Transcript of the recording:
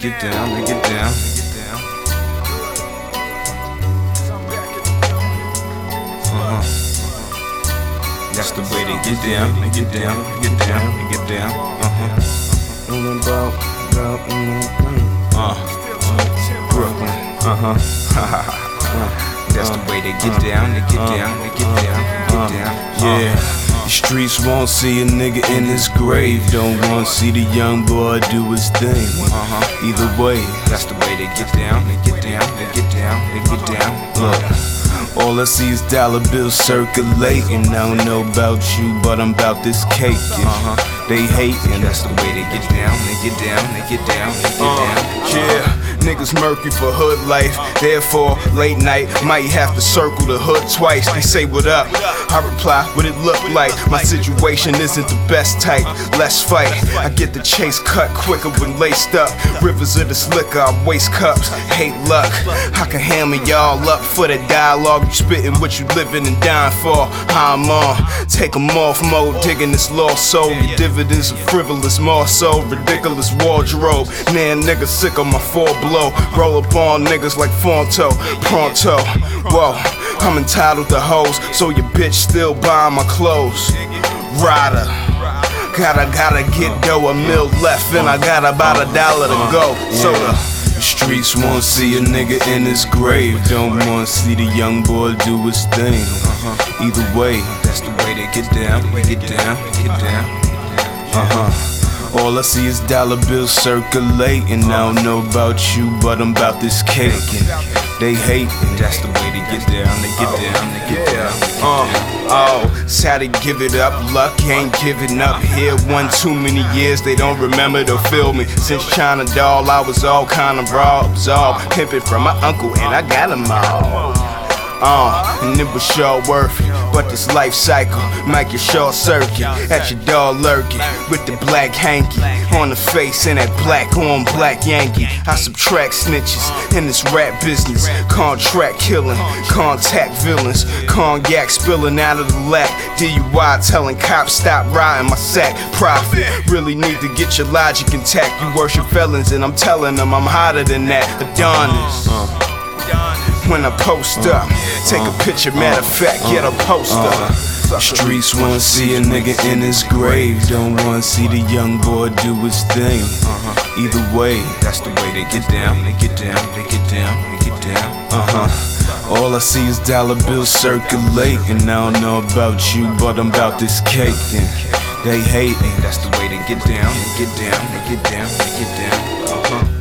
get down, they get down. That's the way they get down, they get down, they get down, they get down. Brooklyn, that's the way they get down, they get down, they get down, they get down. Yeah. The streets won't see a nigga in his grave. Don't wanna see the young boy do his thing. Either way, that's the way they get down. They get down, they get down, they get down. Look, all I see is dollar bills circulating. I don't know about you, but I'm about this cake. They hating, that's the way they get down. They get down, they get down, they get down. Yeah. Niggas murky for hood life, therefore late night might have to circle the hood twice. They say what up, I reply what it look like. My situation isn't the best type, let's fight. I get the chase cut quicker when laced up. Rivers of this liquor, I waste cups, hate luck. I can hammer y'all up for the dialogue. You spitting what you living and dying for. How I'm on, take 'em off mode, digging this lost soul. Your dividends are frivolous, more so ridiculous wardrobe. Nah, nigga sick of my four blow. Roll up on niggas like Fonto, pronto. Whoa, I'm entitled to hoes, so your bitch still buying my clothes. Rider, gotta get dough, a mil left and I got about $1 to go. So the streets won't see a nigga in his grave. Don't wanna see the young boy do his thing. Either way, that's the way they get down, they get down, they get down. All I see is dollar bills circulating. I don't know about you, but I'm about this cake. And they hating, that's the way they get down, they get down, they get down. It's how they give it up, luck ain't giving up here. One too many years, they don't remember to feel me. Since China doll, I was all kind of raw, absolved. Pimping from my uncle, and I got them all. And it was sure worth it, but this life cycle might get short circuit. At your door lurking with the black hanky on the face and that black on black Yankee. I subtract snitches in this rap business. Contract killing, contact villains. Cognac spilling out of the lack. DUI telling cops stop riding my sack. Profit, really need to get your logic intact. You worship felons and I'm telling them I'm hotter than that. Adonis. When I post up, take a picture, matter of fact, get a poster. Streets wanna see a nigga in his grave. Don't wanna see the young boy do his thing. Either way, that's the way they get down, they get down, they get down, they get down. All I see is dollar bills circulating. I don't know about you, but I'm about this cake. And they hating, that's the way they get down, they get down, they get down, they get down.